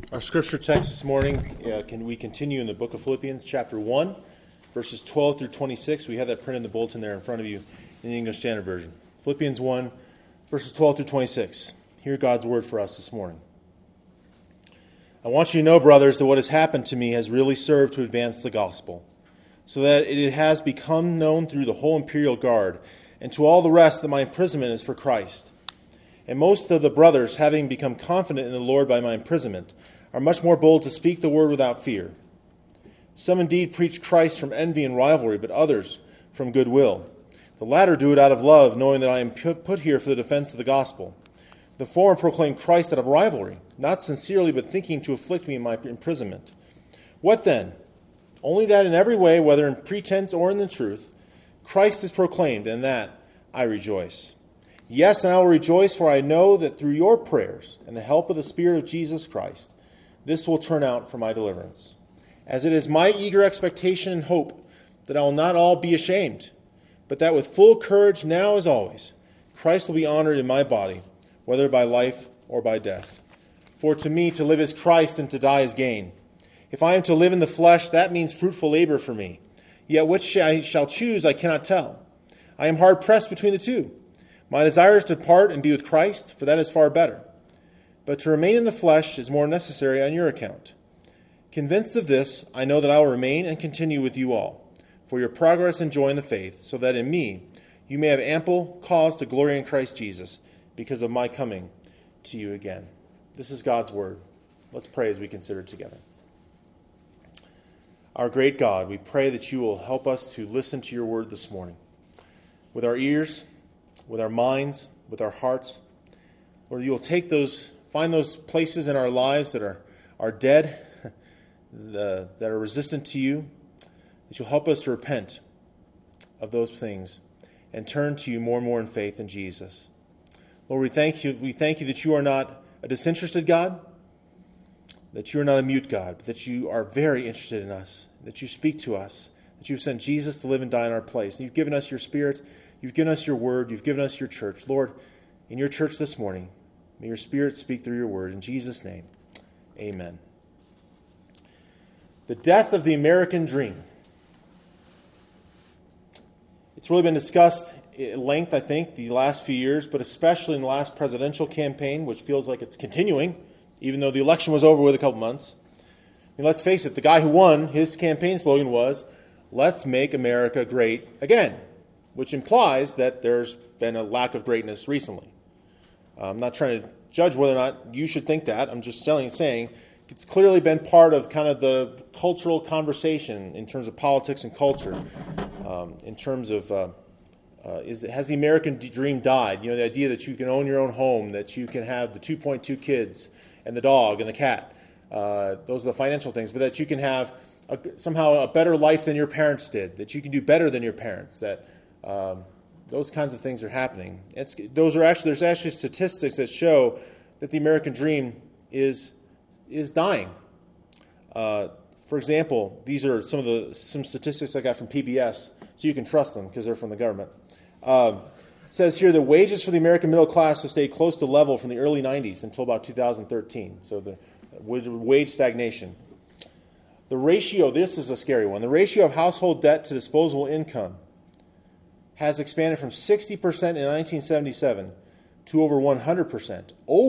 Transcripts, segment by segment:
Our scripture text this morning, can we continue in the book of Philippians, chapter 1, verses 12 through 26. We have that printed in the bulletin there in front of you in the English Standard Version. Philippians 1, verses 12 through 26. Hear God's word for us this morning. I want you to know, brothers, that what has happened to me has really served to advance the gospel, so that it has become known through the whole imperial guard, and to all the rest that my imprisonment is for Christ. And most of the brothers, having become confident in the Lord by my imprisonment, are much more bold to speak the word without fear. Some indeed preach Christ from envy and rivalry, but others from goodwill. The latter do it out of love, knowing that I am put here for the defense of the gospel. The former proclaim Christ out of rivalry, not sincerely, but thinking to afflict me in my imprisonment. What then? Only that in every way, whether in pretense or in the truth, Christ is proclaimed, and that I rejoice. Yes, and I will rejoice, for I know that through your prayers and the help of the Spirit of Jesus Christ, this will turn out for my deliverance. As it is my eager expectation and hope that I will not all be ashamed, but that with full courage now as always, Christ will be honored in my body, whether by life or by death. For to me to live is Christ and to die is gain. If I am to live in the flesh, that means fruitful labor for me. Yet which I shall choose I cannot tell. I am hard pressed between the two. My desire is to depart and be with Christ, for that is far better. But to remain in the flesh is more necessary on your account. Convinced of this, I know that I will remain and continue with you all, for your progress and joy in the faith, so that in me you may have ample cause to glory in Christ Jesus, because of my coming to you again. This is God's word. Let's pray as we consider it together. Our great God, we pray that you will help us to listen to your word this morning. With our ears, with our minds, with our hearts. Lord, you will find those places in our lives that are dead, that are resistant to you, that you'll help us to repent of those things and turn to you more and more in faith in Jesus. Lord, we thank you that you are not a disinterested God, that you are not a mute God, but that you are very interested in us, that you speak to us, that you've sent Jesus to live and die in our place. And you've given us your Spirit, you've given us your word, you've given us your church. Lord, in your church this morning, may your Spirit speak through your word. In Jesus' name, amen. The death of the American dream. It's really been discussed at length, I think, the last few years, but especially in the last presidential campaign, which feels like it's continuing, even though the election was over with a couple months. I mean, let's face it, the guy who won, his campaign slogan was, "Let's make America great again," which implies that there's been a lack of greatness recently. I'm not trying to judge whether or not you should think that. I'm just saying it's clearly been part of kind of the cultural conversation in terms of politics and culture, in terms of has the American dream died? You know, the idea that you can own your own home, that you can have the 2.2 kids and the dog and the cat. Those are the financial things, but that you can have somehow a better life than your parents did, that you can do better than your parents, that those kinds of things are happening. There's actually statistics that show that the American dream is dying. For example, these are some statistics I got from PBS, so you can trust them because they're from the government. It says here that wages for the American middle class have stayed close to level from the early 90s until about 2013. So the wage stagnation. The ratio, this is a scary one, the ratio of household debt to disposable income has expanded from 60% in 1977 to over 100%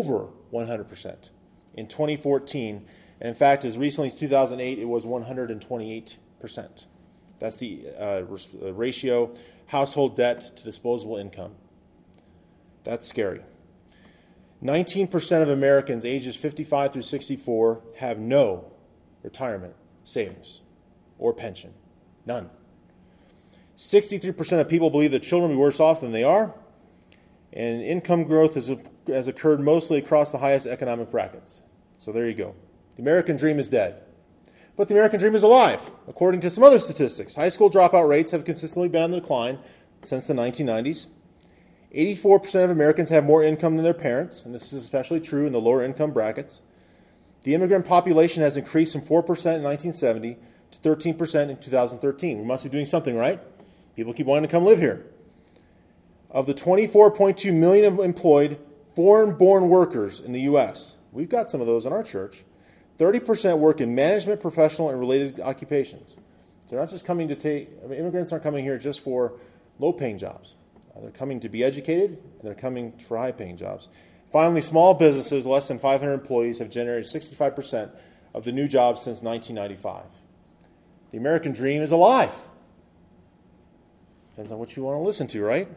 in 2014. And in fact, as recently as 2008, it was 128%. That's the ratio, household debt to disposable income. That's scary. 19% of Americans ages 55 through 64 have no retirement savings or pension. None. 63% of people believe that children will be worse off than they are, and income growth has occurred mostly across the highest economic brackets. So there you go. The American dream is dead. But the American dream is alive, according to some other statistics. High school dropout rates have consistently been on the decline since the 1990s. 84% of Americans have more income than their parents, and this is especially true in the lower income brackets. The immigrant population has increased from 4% in 1970 to 13% in 2013. We must be doing something, right? People keep wanting to come live here. Of the 24.2 million employed foreign-born workers in the U.S., we've got some of those in our church, 30% work in management, professional, and related occupations. They're not just coming to immigrants aren't coming here just for low-paying jobs. They're coming to be educated, and they're coming for high-paying jobs. Finally, small businesses, less than 500 employees, have generated 65% of the new jobs since 1995. The American dream is alive. Depends on what you want to listen to, right?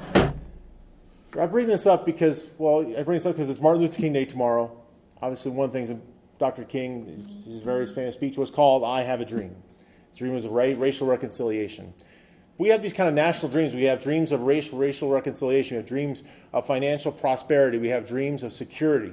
I bring this up because it's Martin Luther King Day tomorrow. Obviously, one of the things that Dr. King, his very famous speech was called, "I Have a Dream." His dream was of racial reconciliation. We have these kind of national dreams. We have dreams of racial reconciliation. We have dreams of financial prosperity. We have dreams of security.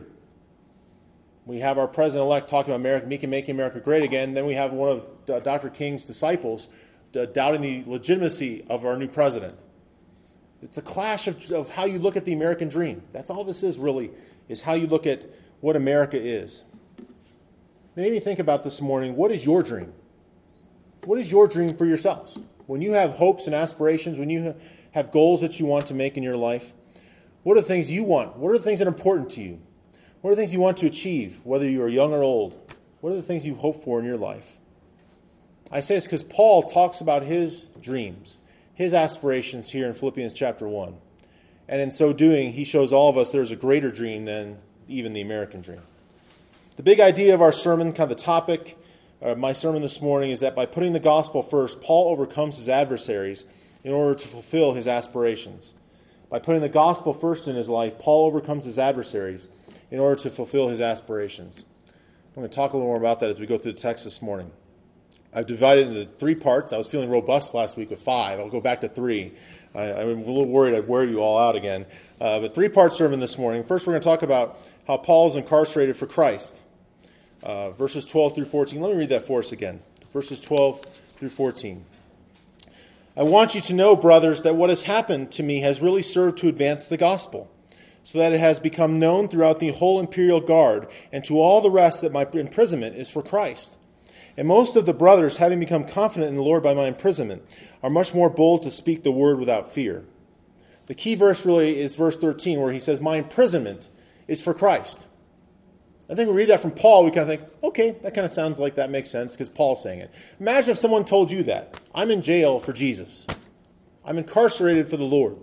We have our president-elect talking about America, making America great again. Then we have one of Dr. King's disciples doubting the legitimacy of our new president. It's a clash of how you look at the American dream. That's all this is really, is how you look at what America is. It made me think about this morning, what is your dream? What is your dream for yourselves? When you have hopes and aspirations, when you have goals that you want to make in your life, what are the things you want? What are the things that are important to you? What are the things you want to achieve, whether you are young or old? What are the things you hope for in your life? I say this because Paul talks about his dreams, his aspirations here in Philippians chapter 1. And in so doing, he shows all of us there's a greater dream than even the American dream. The big idea of our sermon, kind of the topic of my sermon this morning, is that by putting the gospel first, Paul overcomes his adversaries in order to fulfill his aspirations. By putting the gospel first in his life, Paul overcomes his adversaries in order to fulfill his aspirations. I'm going to talk a little more about that as we go through the text this morning. I've divided it into 3 parts. I was feeling robust last week with 5. I'll go back to 3. I'm a little worried I'd wear you all out again. But 3-part sermon this morning. First, we're going to talk about how Paul is incarcerated for Christ. Verses 12 through 14. Let me read that for us again. Verses 12 through 14. I want you to know, brothers, that what has happened to me has really served to advance the gospel, so that it has become known throughout the whole imperial guard and to all the rest that my imprisonment is for Christ. And most of the brothers, having become confident in the Lord by my imprisonment, are much more bold to speak the word without fear. The key verse really is verse 13, where he says, my imprisonment is for Christ. I think we read that from Paul, we kind of think, okay, that kind of sounds like that makes sense because Paul's saying it. Imagine if someone told you that. I'm in jail for Jesus. I'm incarcerated for the Lord.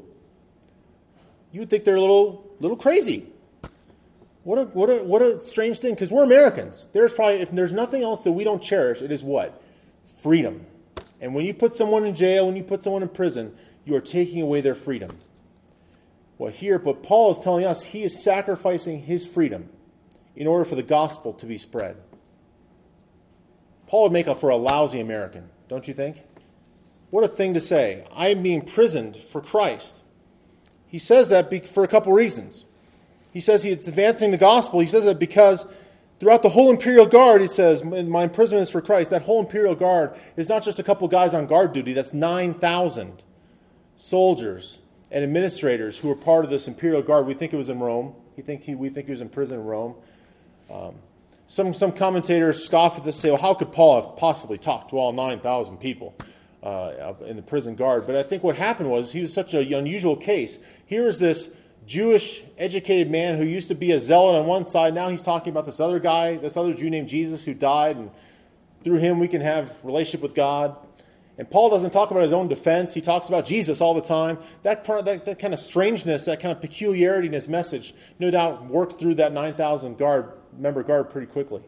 You would think they're a little crazy. What a strange thing, because we're Americans. If there's nothing else that we don't cherish, it is what? Freedom. And when you put someone in jail, when you put someone in prison, you are taking away their freedom. But Paul is telling us he is sacrificing his freedom in order for the gospel to be spread. Paul would make up for a lousy American, don't you think? What a thing to say. I am being imprisoned for Christ. He says that for a couple reasons. He says it's advancing the gospel. He says that because throughout the whole imperial guard, he says, my imprisonment is for Christ. That whole imperial guard is not just a couple guys on guard duty. That's 9,000 soldiers and administrators who are part of this imperial guard. We think it was in Rome. We think he was in prison in Rome. Some commentators scoff at this, say, well, how could Paul have possibly talked to all 9,000 people in the prison guard? But I think what happened was he was such an unusual case. Here is this Jewish educated man who used to be a zealot on one side. Now he's talking about this other guy, this other Jew named Jesus who died, and through him we can have relationship with God. And Paul doesn't talk about his own defense. He talks about Jesus all the time. That kind of strangeness, that kind of peculiarity in his message, no doubt worked through that 9,000 member guard pretty quickly.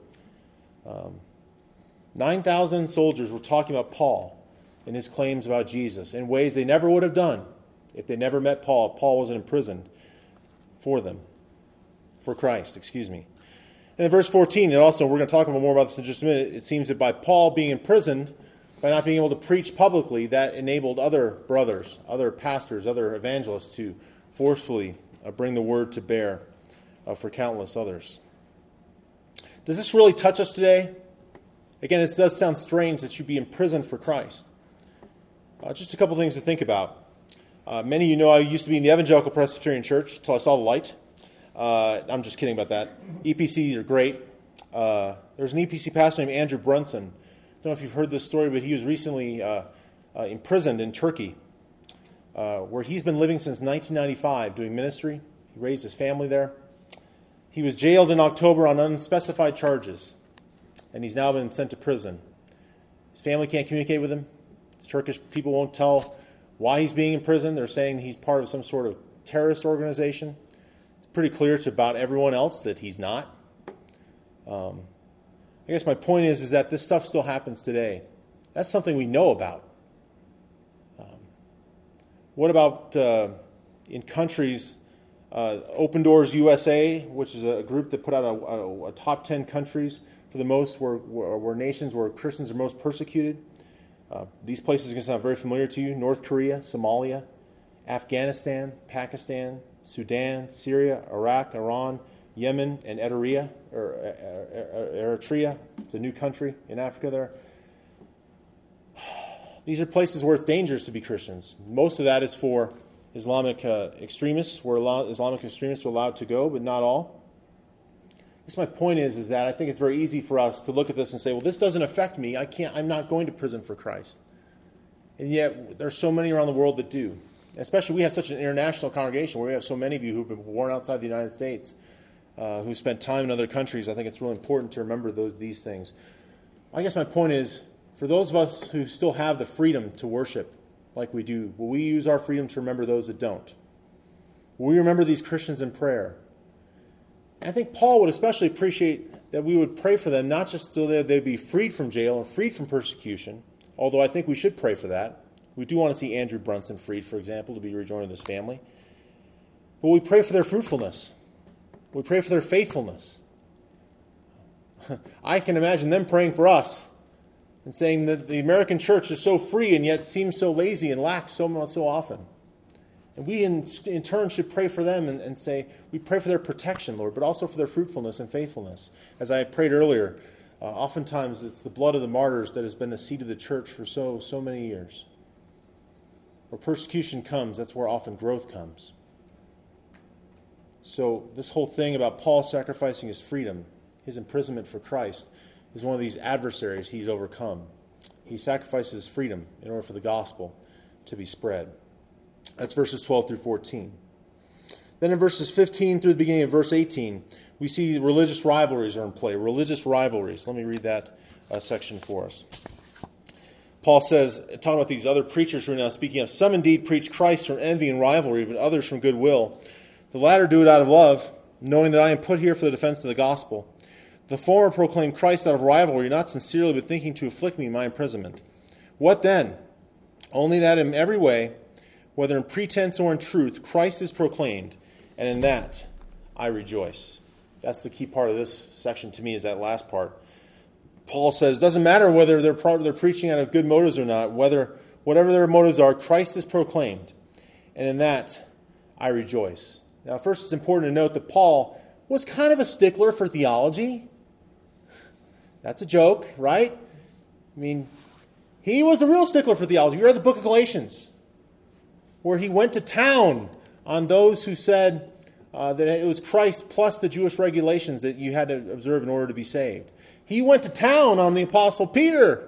9,000 soldiers were talking about Paul and his claims about Jesus in ways they never would have done if they never met Paul, if Paul wasn't imprisoned for Christ. And in verse 14, we're going to talk more about this in just a minute. It seems that by Paul being imprisoned, by not being able to preach publicly, that enabled other brothers, other pastors, other evangelists to forcefully bring the word to bear for countless others. Does this really touch us today? Again, it does sound strange that you'd be imprisoned for Christ. Just a couple things to think about. Many of you know I used to be in the Evangelical Presbyterian Church until I saw the light. I'm just kidding about that. EPCs are great. There's an EPC pastor named Andrew Brunson. I don't know if you've heard this story, but he was recently imprisoned in Turkey, where he's been living since 1995 doing ministry. He raised his family there. He was jailed in October on unspecified charges. and he's now been sent to prison. His family can't communicate with him. The Turkish people won't tell why he's being in prison. They're saying he's part of some sort of terrorist organization. It's pretty clear to about everyone else that he's not. I guess my point is that this stuff still happens today. That's something we know about. What about in countries, Open Doors USA, which is a group that put out a top 10 countries for the most where nations where Christians are most persecuted. These places are going to sound very familiar to you. North Korea, Somalia, Afghanistan, Pakistan, Sudan, Syria, Iraq, Iran, Yemen, and Eritrea. It's a new country in Africa there. These are places where it's dangerous to be Christians. Most of that is for Islamic extremists, where Islamic extremists are allowed to go, but not all. I guess my point is that I think it's very easy for us to look at this and say, well, this doesn't affect me. I'm not going to prison for Christ. And yet, there's so many around the world that do. Especially, we have such an international congregation where we have so many of you who've been born outside the United States, who spent time in other countries. I think it's really important to remember these things. I guess my point is, for those of us who still have the freedom to worship like we do, will we use our freedom to remember those that don't? Will we remember these Christians in prayer? And I think Paul would especially appreciate that we would pray for them, not just so that they'd be freed from jail or freed from persecution, although I think we should pray for that. We do want to see Andrew Brunson freed, for example, to be rejoined with his family. But we pray for their fruitfulness. We pray for their faithfulness. I can imagine them praying for us and saying that the American church is so free and yet seems so lazy and lacks so often. And we in turn should pray for them and say, we pray for their protection, Lord, but also for their fruitfulness and faithfulness. As I prayed earlier, oftentimes it's the blood of the martyrs that has been the seed of the church for so many years. Where persecution comes, that's where often growth comes. So this whole thing about Paul sacrificing his freedom, his imprisonment for Christ, is one of these adversaries he's overcome. He sacrifices his freedom in order for the gospel to be spread. That's verses 12 through 14. Then in verses 15 through the beginning of verse 18, we see religious rivalries are in play. Religious rivalries. Let me read that section for us. Paul says, talking about these other preachers who are now speaking of, some indeed preach Christ from envy and rivalry, but others from goodwill. The latter do it out of love, knowing that I am put here for the defense of the gospel. The former proclaim Christ out of rivalry, not sincerely, but thinking to afflict me in my imprisonment. What then? Only that in every way, whether in pretense or in truth, Christ is proclaimed, and in that I rejoice. That's the key part of this section to me, is that last part. Paul says, it doesn't matter whether they're preaching out of good motives or not, whatever their motives are, Christ is proclaimed, and in that I rejoice. Now, first it's important to note that Paul was kind of a stickler for theology. That's a joke, right? I mean, he was a real stickler for theology. You read the book of Galatians, where he went to town on those who said that it was Christ plus the Jewish regulations that you had to observe in order to be saved. He went to town on the Apostle Peter.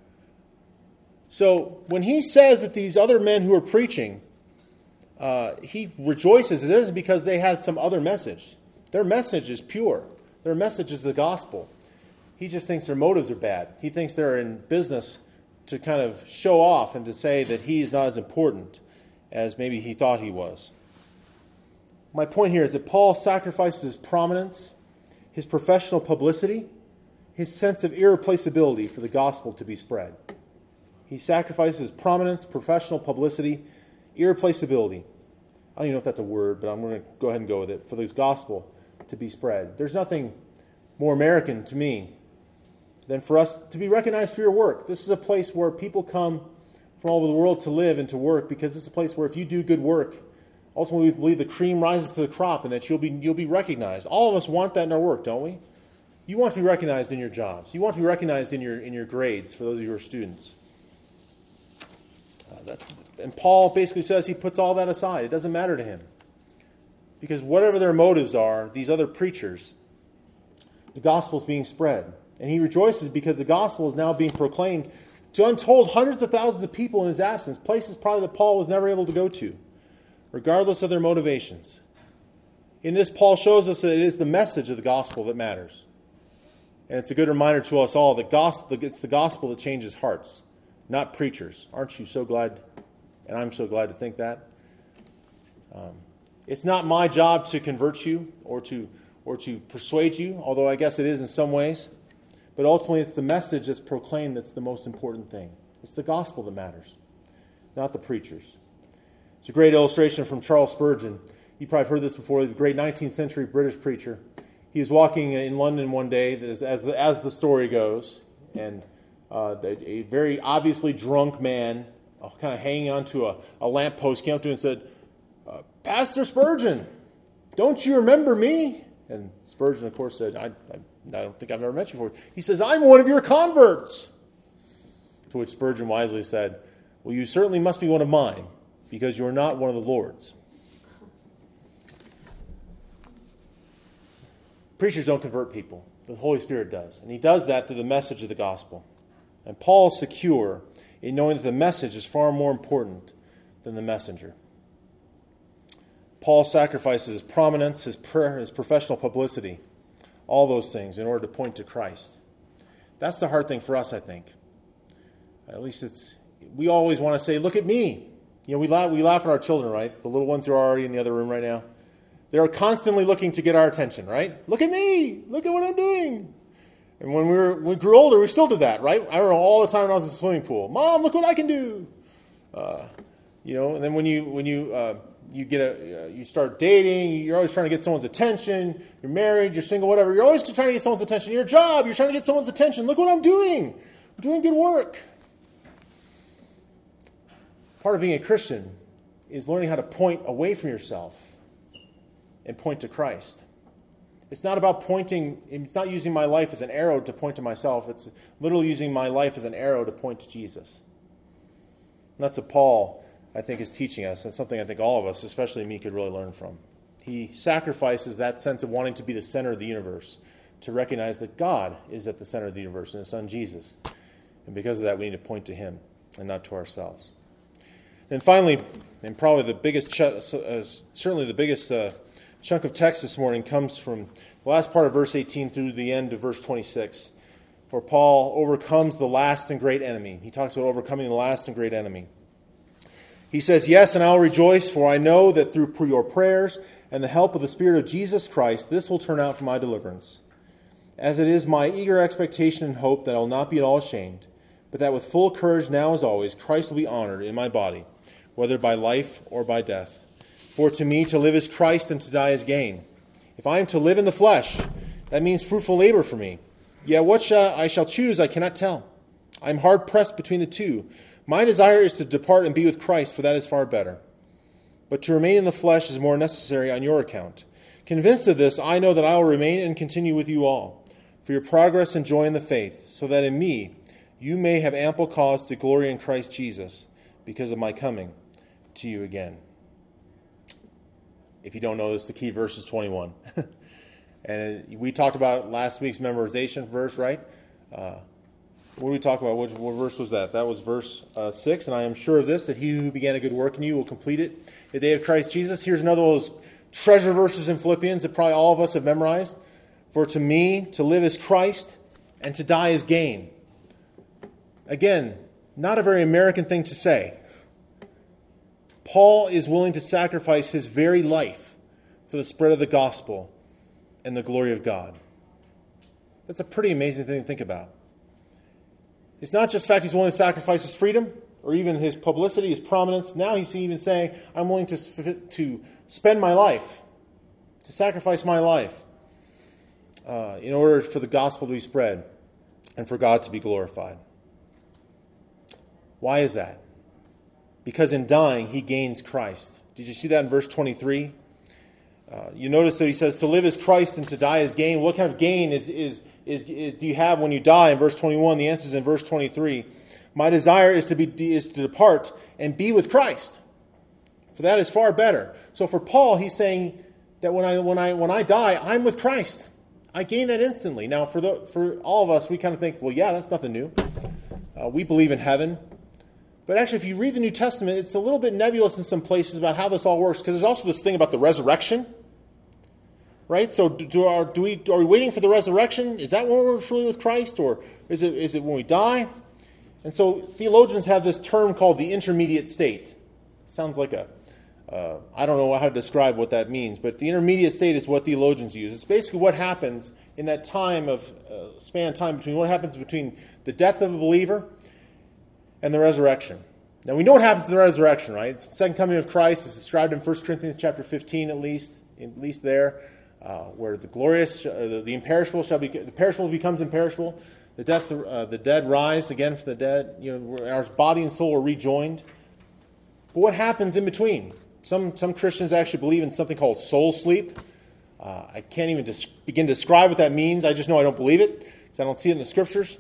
So when he says that these other men who are preaching, he rejoices, it isn't because they had some other message. Their message is pure. Their message is the gospel. He just thinks their motives are bad. He thinks they're in business to kind of show off and to say that he is not as important as maybe he thought he was. My point here is that Paul sacrifices his prominence, his professional publicity, his sense of irreplaceability for the gospel to be spread. He sacrifices his prominence, professional publicity, irreplaceability. I don't even know if that's a word, but I'm going to go ahead and go with it. For the gospel to be spread. There's nothing more American to me than for us to be recognized for your work. This is a place where people come from all over the world to live and to work, because it's a place where if you do good work, ultimately we believe the cream rises to the crop and that you'll be recognized. All of us want that in our work, don't we? You want to be recognized in your jobs. You want to be recognized in your grades, for those of you who are students. And Paul basically says he puts all that aside. It doesn't matter to him. Because whatever their motives are, these other preachers, the gospel is being spread. And he rejoices because the gospel is now being proclaimed to untold hundreds of thousands of people in his absence, places probably that Paul was never able to go to, regardless of their motivations. In this, Paul shows us that it is the message of the gospel that matters. And it's a good reminder to us all that it's the gospel that changes hearts, not preachers. Aren't you so glad? And I'm so glad to think that. It's not my job to convert you or to persuade you, although I guess it is in some ways. But ultimately, it's the message that's proclaimed that's the most important thing. It's the gospel that matters, not the preachers. It's a great illustration from Charles Spurgeon. You probably heard this before, the great 19th century British preacher. He was walking in London one day, as the story goes, and a very obviously drunk man, kind of hanging onto a lamppost, came up to him and said, "Pastor Spurgeon, don't you remember me?" And Spurgeon, of course, said, I don't think I've ever met you before. He says, "I'm one of your converts." To which Spurgeon wisely said, "Well, you certainly must be one of mine, because you're not one of the Lord's." Preachers don't convert people. The Holy Spirit does. And he does that through the message of the gospel. And Paul's secure in knowing that the message is far more important than the messenger. Paul sacrifices his prominence, his prayer, his professional publicity, all those things in order to point to Christ. That's the hard thing for us, I think. At least we always want to say, "Look at me." You know, we laugh at our children, right? The little ones who are already in the other room right now. They're constantly looking to get our attention, right? "Look at me. Look at what I'm doing." And when we grew older, we still did that, right? I remember all the time when I was in the swimming pool. "Mom, look what I can do." And then when you start dating, you're always trying to get someone's attention. You're married, you're single, whatever. You're always trying to get someone's attention. Your job, you're trying to get someone's attention. "Look what I'm doing. I'm doing good work." Part of being a Christian is learning how to point away from yourself and point to Christ. It's not about it's not using my life as an arrow to point to myself. It's literally using my life as an arrow to point to Jesus. And that's what Paul, I think, is teaching us, and something I think all of us, especially me, could really learn from. He sacrifices that sense of wanting to be the center of the universe to recognize that God is at the center of the universe in His Son Jesus. And because of that, we need to point to Him and not to ourselves. And finally, and probably the biggest, certainly the biggest chunk of text this morning comes from the last part of verse 18 through the end of verse 26, where Paul overcomes the last and great enemy. He talks about overcoming the last and great enemy. He says, "Yes, and I'll rejoice, for I know that through your prayers and the help of the Spirit of Jesus Christ, this will turn out for my deliverance. As it is my eager expectation and hope that I will not be at all ashamed, but that with full courage now as always, Christ will be honored in my body, whether by life or by death. For to me to live is Christ and to die is gain. If I am to live in the flesh, that means fruitful labor for me. Yet what I shall choose I cannot tell. I am hard pressed between the two. My desire is to depart and be with Christ, for that is far better. But to remain in the flesh is more necessary on your account. Convinced of this, I know that I will remain and continue with you all, for your progress and joy in the faith, so that in me you may have ample cause to glory in Christ Jesus, because of my coming to you again." If you don't know this, the key verse is 21. And we talked about last week's memorization verse, right? What did we talk about? What verse was that? That was verse 6. "And I am sure of this, that he who began a good work in you will complete it the day of Christ Jesus." Here's another of those treasure verses in Philippians that probably all of us have memorized. "For to me, to live is Christ, and to die is gain." Again, not a very American thing to say. Paul is willing to sacrifice his very life for the spread of the gospel and the glory of God. That's a pretty amazing thing to think about. It's not just the fact he's willing to sacrifice his freedom or even his publicity, his prominence. Now he's even saying, "I'm willing to spend my life, to sacrifice my life in order for the gospel to be spread and for God to be glorified." Why is that? Because in dying, he gains Christ. Did you see that in verse 23? You notice that he says, "To live is Christ and to die is gain." What kind of gain do you have when you die? In verse 21, the answer is in verse 23. "My desire is to depart and be with Christ, for that is far better." So for Paul, he's saying that when I die, I'm with Christ. I gain that instantly. Now, for all of us, we kind of think, well, yeah, that's nothing new. We believe in heaven. But actually, if you read the New Testament, it's a little bit nebulous in some places about how this all works, because there's also this thing about the resurrection. right? So are we waiting for the resurrection? Is that when we're truly with Christ, or is it when we die? And so theologians have this term called the intermediate state. Sounds like I don't know how to describe what that means, but the intermediate state is what theologians use. It's basically what happens in that time of span of time between what happens between the death of a believer and the resurrection. Now we know what happens in the resurrection, right? It's the second coming of Christ. It's described in 1 Corinthians chapter 15 at least there, where the imperishable the perishable becomes imperishable. The dead rise again from the dead. Our body and soul are rejoined. But what happens in between? Some Christians actually believe in something called soul sleep. I can't even begin to describe what that means. I just know I don't believe it because I don't see it in the Scriptures.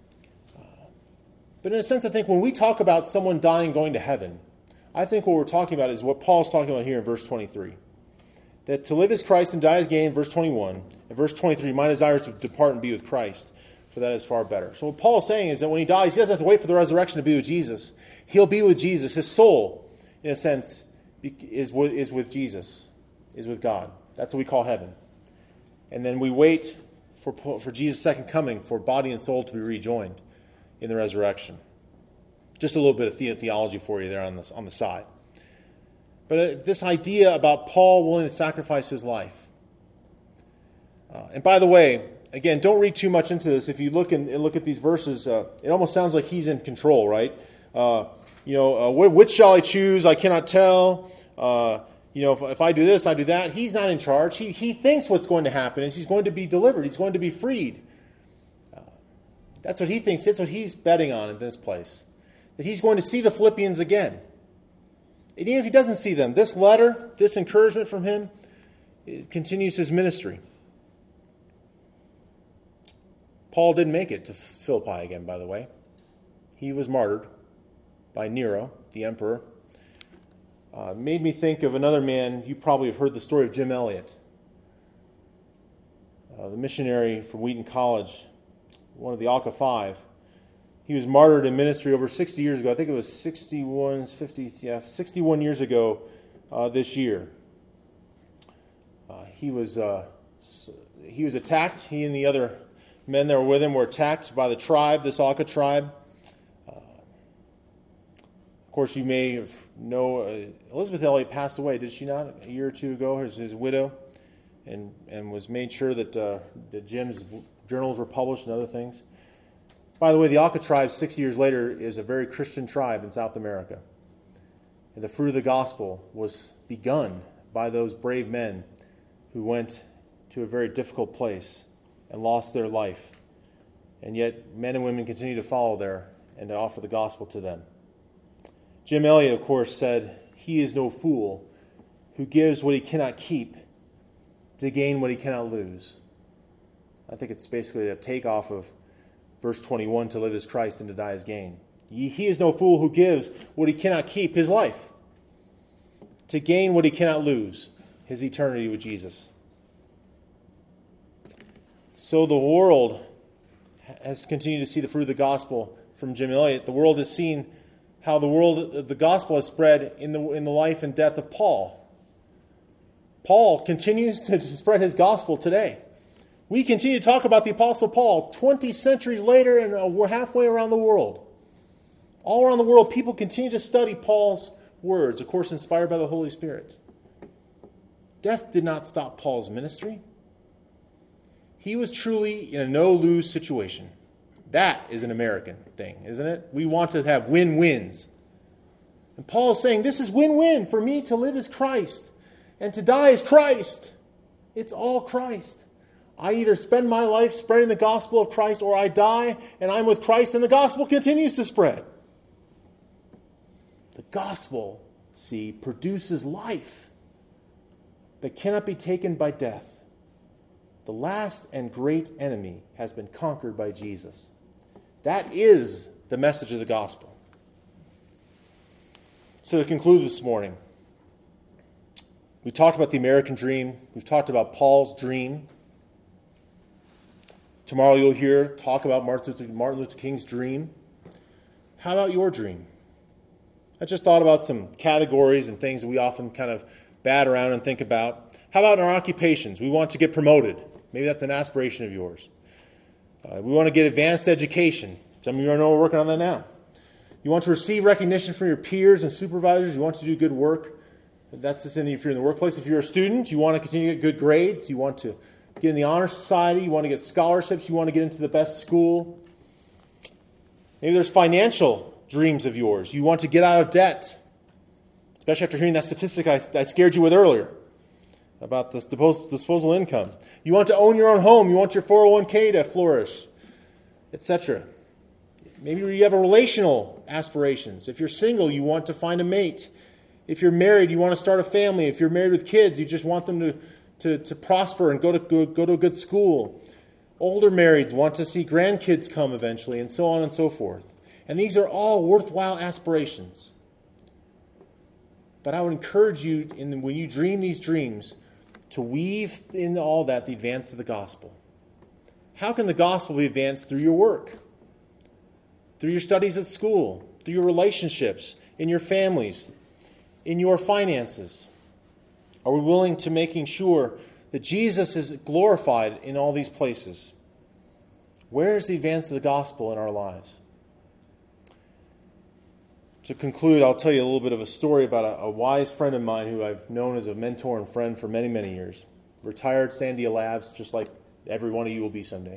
But in a sense, I think when we talk about someone dying going to heaven, I think what we're talking about is what Paul's talking about here in verse 23. That to live is Christ and die is gain, verse 21. And verse 23, my desire is to depart and be with Christ, for that is far better. So what Paul is saying is that when he dies, he doesn't have to wait for the resurrection to be with Jesus. He'll be with Jesus. His soul, in a sense, is with Jesus, is with God. That's what we call heaven. And then we wait for Jesus' second coming for body and soul to be rejoined in the resurrection. Just a little bit of theology for you there on the side. But this idea about Paul willing to sacrifice his life. And by the way, again, don't read too much into this. If you look at these verses, it almost sounds like he's in control, right? Which shall I choose? I cannot tell. If I do this, I do that. He's not in charge. He thinks what's going to happen is he's going to be delivered. He's going to be freed. That's what he thinks. That's what he's betting on in this place. That he's going to see the Philippians again. And even if he doesn't see them, this letter, this encouragement from him, it continues his ministry. Paul didn't make it to Philippi again, by the way. He was martyred by Nero, the emperor. Made me think of another man. You probably have heard the story of Jim Elliot, the missionary from Wheaton College, one of the Alka Five. He was martyred in ministry over 60 years ago. I think it was 61 years ago this year. He was attacked. He and the other men that were with him were attacked by the tribe, this Alka tribe. Of course, you may know Elizabeth Elliot passed away, did she not, a year or two ago, his widow, and was made sure that Jim's journals were published and other things. By the way, the Alka tribe 6 years later is a very Christian tribe in South America. And the fruit of the gospel was begun by those brave men who went to a very difficult place and lost their life. And yet men and women continue to follow there and to offer the gospel to them. Jim Elliot, of course, said, "He is no fool who gives what he cannot keep to gain what he cannot lose." I think it's basically a takeoff of verse 21, to live as Christ and to die as gain. He is no fool who gives what he cannot keep, his life, to gain what he cannot lose, his eternity with Jesus. So the world has continued to see the fruit of the gospel from Jim Elliot. The world has seen how the gospel has spread in the life and death of Paul. Paul continues to spread his gospel today. We continue to talk about the Apostle Paul 20 centuries later, and we're halfway around the world. All around the world, people continue to study Paul's words, of course, inspired by the Holy Spirit. Death did not stop Paul's ministry. He was truly in a no-lose situation. That is an American thing, isn't it? We want to have win-wins. And Paul is saying, this is win-win. For me to live as Christ, and to die as Christ. It's all Christ. I either spend my life spreading the gospel of Christ, or I die and I'm with Christ and the gospel continues to spread. The gospel, see, produces life that cannot be taken by death. The last and great enemy has been conquered by Jesus. That is the message of the gospel. So to conclude this morning, we talked about the American dream. We've talked about Paul's dream. Tomorrow you'll hear talk about Martin Luther King's dream. How about your dream? I just thought about some categories and things that we often kind of bat around and think about. How about in our occupations? We want to get promoted. Maybe that's an aspiration of yours. We want to get advanced education. Some of you are working on that now. You want to receive recognition from your peers and supervisors. You want to do good work. That's just if you're in the workplace. If you're a student, you want to continue to get good grades. You want to get in the honor society. You want to get scholarships. You want to get into the best school. Maybe there's financial dreams of yours. You want to get out of debt. Especially after hearing that statistic I scared you with earlier about the disposable income. You want to own your own home. You want your 401k to flourish, etc. Maybe you have a relational aspirations. If you're single, you want to find a mate. If you're married, you want to start a family. If you're married with kids, you just want them to prosper and go to a good school. Older marrieds want to see grandkids come eventually, and so on and so forth. And these are all worthwhile aspirations. But I would encourage you, when you dream these dreams, to weave into all that the advance of the gospel. How can the gospel be advanced? Through your work, through your studies at school, through your relationships, in your families, in your finances. Are we willing to making sure that Jesus is glorified in all these places? Where is the advance of the gospel in our lives? To conclude, I'll tell you a little bit of a story about a wise friend of mine who I've known as a mentor and friend for many, many years. Retired Sandia Labs, just like every one of you will be someday.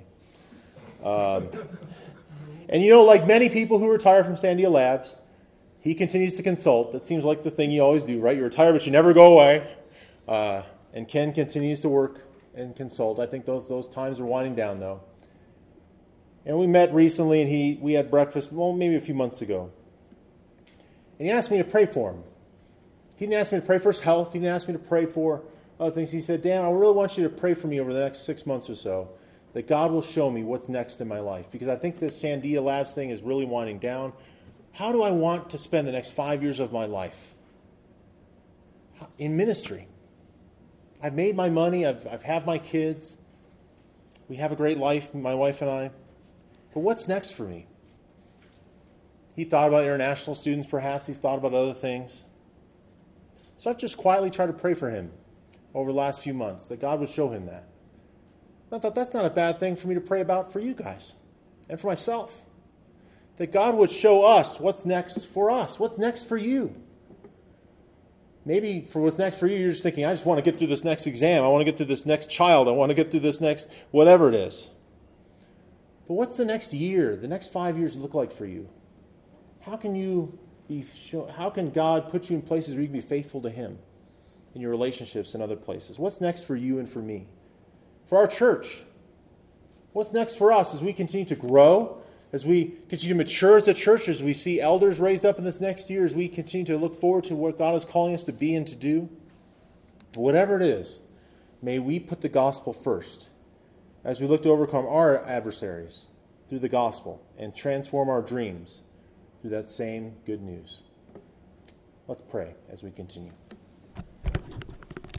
And like many people who retire from Sandia Labs, he continues to consult. That seems like the thing you always do, right? You retire, but you never go away. And Ken continues to work and consult. I think those times are winding down, though. And we met recently, and we had breakfast, maybe a few months ago. And he asked me to pray for him. He didn't ask me to pray for his health. He didn't ask me to pray for other things. He said, Dan, I really want you to pray for me over the next 6 months or so, that God will show me what's next in my life. Because I think this Sandia Labs thing is really winding down. How do I want to spend the next 5 years of my life? In ministry. I've made my money. I've had my kids. We have a great life, my wife and I. But what's next for me? He thought about international students, perhaps. He's thought about other things. So I've just quietly tried to pray for him over the last few months, that God would show him that. I thought that's not a bad thing for me to pray about for you guys and for myself. That God would show us what's next for us, what's next for you. Maybe for what's next for you, you're just thinking, I just want to get through this next exam. I want to get through this next child. I want to get through this next whatever it is. But what's the next year, the next 5 years look like for you? How can God put you in places where you can be faithful to Him in your relationships and other places? What's next for you and for me? For our church, what's next for us as we continue to grow, as we continue to mature as a church, as we see elders raised up in this next year, as we continue to look forward to what God is calling us to be and to do? Whatever it is, may we put the gospel first as we look to overcome our adversaries through the gospel and transform our dreams through that same good news. Let's pray as we continue.